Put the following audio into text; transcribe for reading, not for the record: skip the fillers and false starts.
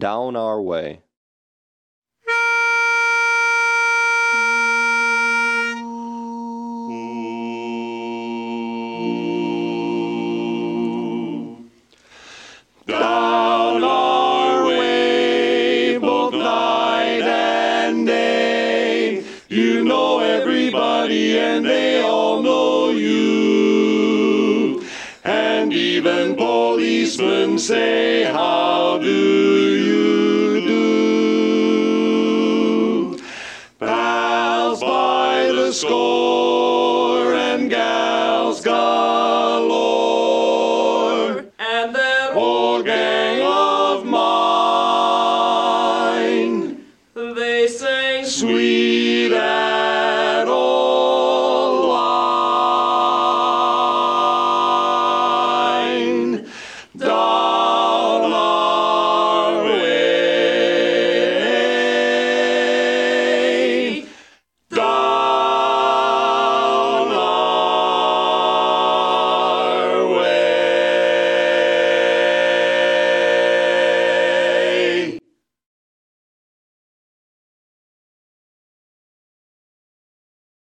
down our way. Down our way, both night and day. You know everybody and they all know you. And even policemen say, how do you do? Pals by the score and gals galore. And that whole gang of mine, they say, sweet